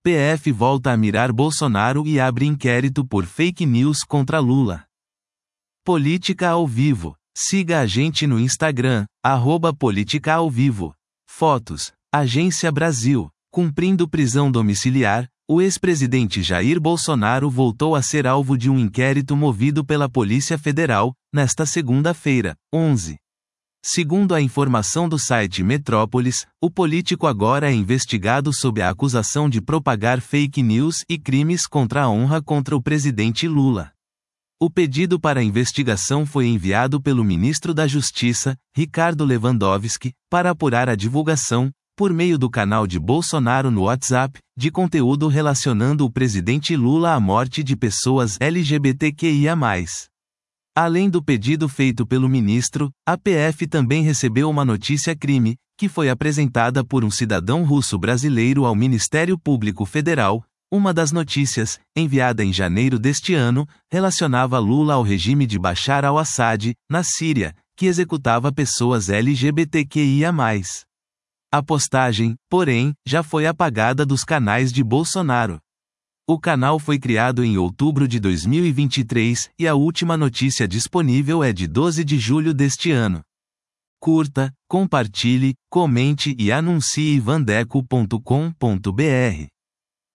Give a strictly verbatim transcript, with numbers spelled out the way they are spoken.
P F volta a mirar Bolsonaro e abre inquérito por fake news contra Lula. Política ao vivo. Siga a gente no Instagram, arroba Política ao Vivo. Fotos. Agência Brasil. Cumprindo prisão domiciliar, o ex-presidente Jair Bolsonaro voltou a ser alvo de um inquérito movido pela Polícia Federal, nesta segunda-feira, onze. Segundo a informação do site Metrópolis, o político agora é investigado sob a acusação de propagar fake news e crimes contra a honra contra o presidente Lula. O pedido para a investigação foi enviado pelo ministro da Justiça, Ricardo Lewandowski, para apurar a divulgação, por meio do canal de Bolsonaro no WhatsApp, de conteúdo relacionando o presidente Lula à morte de pessoas L G B T Q I A mais. Além do pedido feito pelo ministro, a P F também recebeu uma notícia-crime, que foi apresentada por um cidadão russo brasileiro ao Ministério Público Federal. Uma das notícias, enviada em janeiro deste ano, relacionava Lula ao regime de Bashar al-Assad, na Síria, que executava pessoas L G B T Q I A mais. A postagem, porém, já foi apagada dos canais de Bolsonaro. O canal foi criado em outubro de dois mil e vinte e três, e a última notícia disponível é de doze de julho deste ano. Curta, compartilhe, comente e anuncie vandeco ponto com ponto br.